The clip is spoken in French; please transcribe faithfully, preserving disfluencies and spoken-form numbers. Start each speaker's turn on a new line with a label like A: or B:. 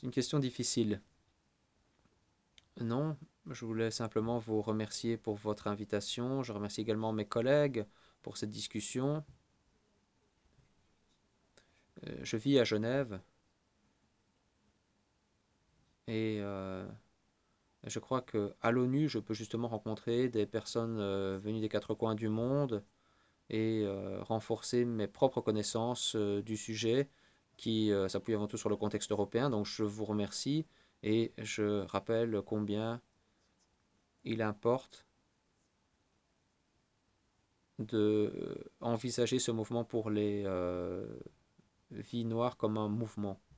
A: une question difficile. Non, je voulais simplement vous remercier pour votre invitation. Je remercie également mes collègues pour cette discussion. Euh, je vis à Genève et euh, je crois que à l'ONU, je peux justement rencontrer des personnes euh, venues des quatre coins du monde et euh, renforcer mes propres connaissances euh, du sujet qui euh, s'appuie avant tout sur le contexte européen. Donc je vous remercie et je rappelle combien il importe de euh, envisager ce mouvement pour les euh, vies noires comme un mouvement.